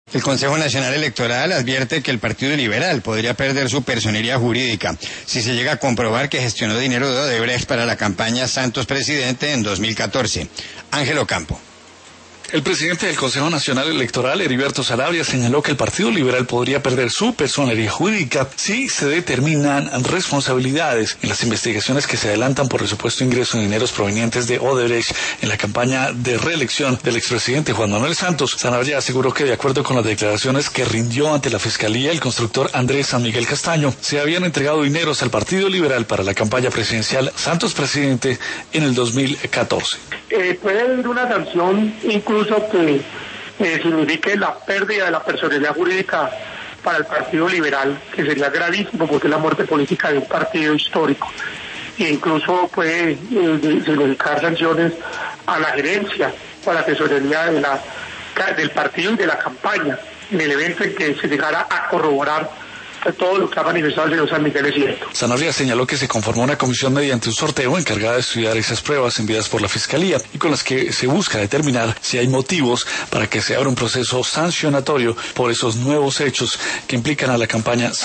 El Consejo Nacional Electoral advierte que el Partido Liberal podría perder su personería jurídica si se llega a comprobar que gestionó dinero de Odebrecht para la campaña Santos Presidente en 2014. Ángel Ocampo. El presidente del Consejo Nacional Electoral, Heriberto Sanabria, señaló que el Partido Liberal podría perder su personería jurídica si se determinan responsabilidades en las investigaciones que se adelantan por el supuesto ingreso de dineros provenientes de Odebrecht en la campaña de reelección del expresidente Juan Manuel Santos. Sanabria aseguró que, de acuerdo con las declaraciones que rindió ante la Fiscalía, el constructor Andrés San Miguel Castaño, se habían entregado dineros al Partido Liberal para la campaña presidencial Santos Presidente en el 2014. Puede haber una sanción incluso que signifique la pérdida de la personalidad jurídica para el Partido Liberal, que sería gravísimo porque es la muerte política de un partido histórico. E incluso puede significar sanciones a la gerencia o a la tesorería del partido y de la campaña, en el evento en que se llegara a corroborar todo lo que ha manifestado el señor San Miguel es cierto. Sanabria señaló que se conformó una comisión mediante un sorteo encargada de estudiar esas pruebas enviadas por la Fiscalía y con las que se busca determinar si hay motivos para que se abra un proceso sancionatorio por esos nuevos hechos que implican a la campaña